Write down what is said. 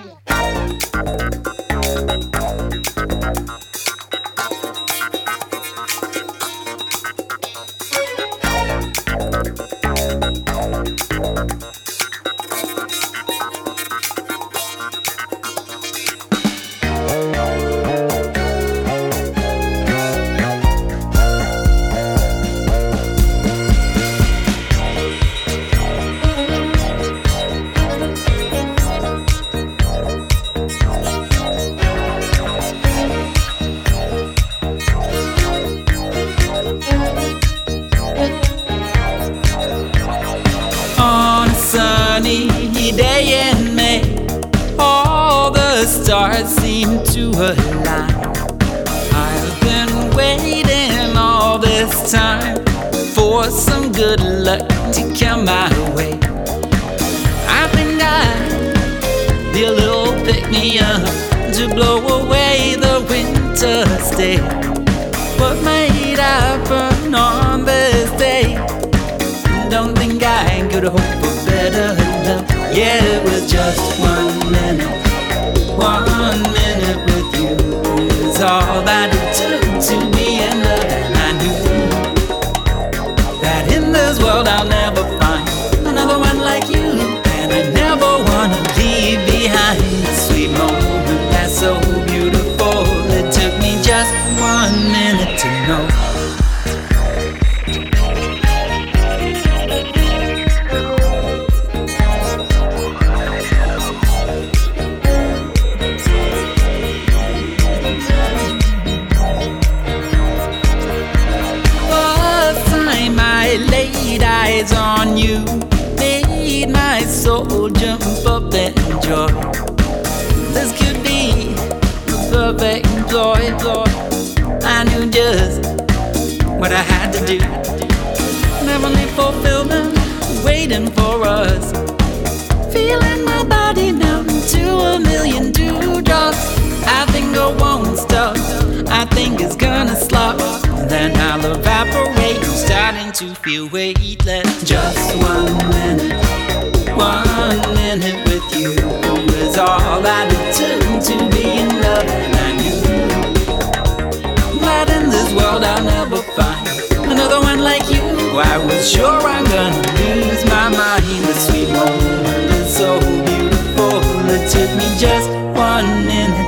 On a sunny day in May, all the stars seem to align. I've been waiting all this time for some good luck to come my way. I think I'd be a little pick-me-up to blow away the winter stay. What might happen on this day? Don't think I could hope for better love. Yeah, it was just 1 minute. 1 minute with you is all that it took to be in love. And I knew that in this world I'll never find another one like you. And I never wanna leave behind the sweet moment that's so beautiful. It took me just 1 minute to know. Laid eyes on you made my soul jump up in joy. This could be the perfect employ. I knew just what I had to do. Heavenly fulfillment waiting for us. Feeling my body melt into a million dewdrops. I think I won't stop. I think it's gonna slop. Then I'll evaporate. I'm starting to feel weightless. Just 1 minute. 1 minute with you is all that it took to be in love. And I knew that in this world I'll never find another one like you. I was sure I'm gonna lose my mind. The sweet moment is so beautiful. It took me just 1 minute